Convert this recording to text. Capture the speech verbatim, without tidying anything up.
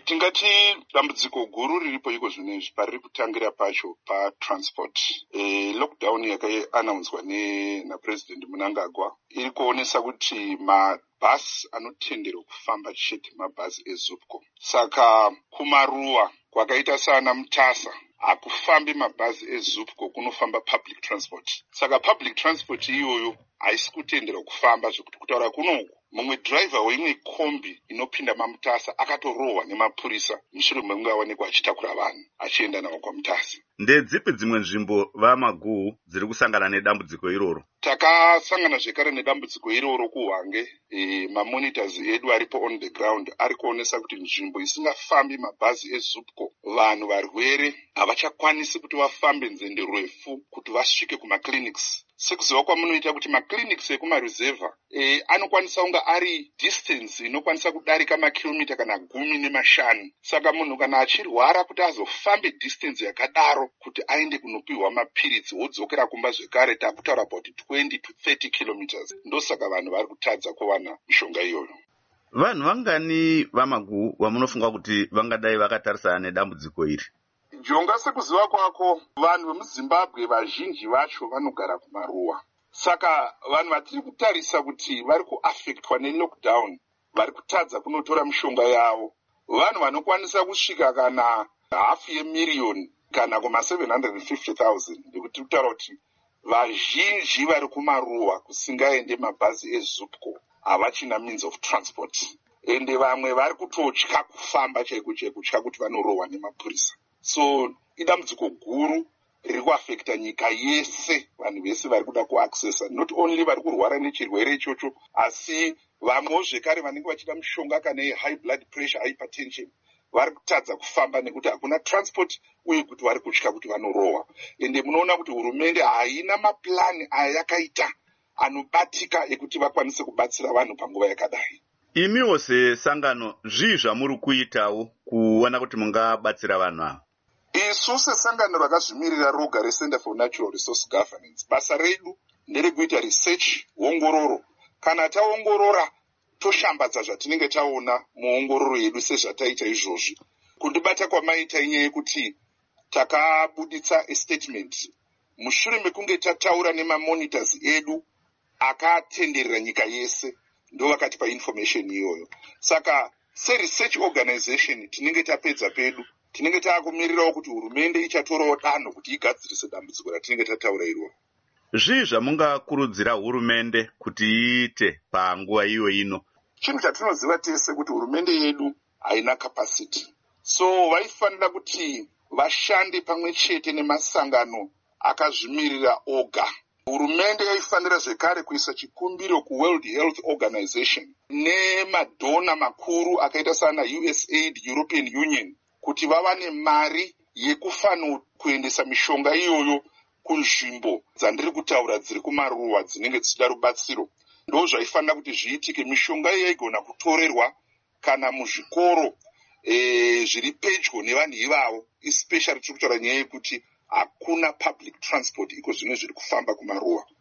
Tingati dambudziko guru riripo iko zvinezvi pariri kutangira pacho patransport. E, lockdown yakaanaunswa naPresident Mnangagwa iri kuonesa kuti mabhasi anotenderwa kufamba chete mabhasi eZupco. Saka kumaruwa kwakaita sana Mutasa hakufambi mabhazi eZupco, kunofamba public transport. Saka public transport iyoyo haisi kutenderwa kufamba, zvekuti kutaura kunoku mumwe driver weimwe kombi inopinda maMutasa akatorohwa nemapurisa mushure mekunge aonekwa achitakura vanhu achienda navo kwaMutasa. Ndedzipi dzimwe nzvimbo vaMaguhu dziri kusangana nedambudziko iroro? Takasangana zvekare nedambudziko iroro kuHwange. E, mamonitors edu aripo on the ground ari kuonesa kuti nzvimbo isingafambi mabhazi eZupco, vanhu varwere havachakwanisi kuti vafambe nzendo refu kuti vasvike kumaclinics. Sekuziva kwamunoita kuti maclinics ekumaruzevha e, anokwanisa kunga ari distance inokwanisa kudarika makilomita kana gumi nemashanu. Saka munhu kana achirwara kuti azofambe distance yakadaro kuti aende kunopiwa mapiritsi wodzokera kumba zvekare, takutaura about twenty to thirty kilometers. Ndosaka vanhu vari kutadza kuwana mishonga iyoyo. Vanhu vangani vaMaguhu vamunofunga kuti vangadai vakatarisana nedambudziko iri? Jonga, sekuziva kwako, vanhu vemuZimbabwe vazhinji vacho vanogara kumaruwa. Saka vanhu vatiri kutarisa kuti vari kuaffectwa nelockdown vari kutadza kunotora mishonga yavo, vanhu vanokwanisa kusvika kana hafu yemiriyoni kana kuma seven hundred fifty thousand. Ndikuti kutaura kuti vazhinji vari kumaruwa kusingaende mabhazi eZupco havachina means of transport. Ende vamwe vari kutotya kufamba chaiko chaiko, kutya kuti vanorohwa nemapurisa. So idambudziko guru riri kuaffecta nyika yese, vanhu vese vari kuda kuaccessa, not only vari kurwara nechirwere ichocho, asi vamwewo zvekare vanenge vachida mishonga kana high blood pressure, hypertension, vari kutadza kufamba nekuti hakuna transport uye kuti vari kutya kuti vanorohwa. Ende munoona kuti hurumende haina maplani ayakaita anobatika ekuti vakwanise kubatsira vanhu panguva yakadai. Imiwo sesangano zvii zvamuri kuitawo kuona kuti mungabatsira vanhu ava? Isu sesangano rakazvimirira roga reCenter for Natural Resource Governance, basa redu nderekuita research, ongororo. Kana taongorora toshambadza zvatinenge taona muongororo yedu sezvataita izvozvi. Kundibata kwamaita inyaya yekuti takabuditsa a statement mushure mekunge tataura nemamonitors edu akatenderera nyika yese, ndo vakatipa information iyoyo. Saka se-research organization tinenge tapedza pedu, tinenge taakumirirawo kuti hurumende ichatorawo danho kuti igadzirise dambudziko ratinenge tataura iroro. Zvii zvamungakurudzira hurumende kuti iite panguva iyo ino? Chinhu chatinoziva tese kuti hurumende yedu haina capacity. So vaifanira kuti vashande pamwe chete nemasangano akazvimirira oga. Hurumende yaifanira zvekare kuisa chikumbiro kuWorld Health Organization nemadhona makuru akaita sana U S A I D, European Union, kuti vawane mari yekufanira kuendesa mishonga iyoyo kunzvimbo dzandiri kutaura dziri kumaruwa dzinenge dzichida rubatsiro. Ndo zvaifanira kuti zviitike, mishonga iyi yaigona kutorerwa kana muzvikoro e, zviri pedyo nevanhu ivavo, especially tiri kutaura nyaya yekuti hakuna public transport iko zvino zviri kufamba kumaruwa.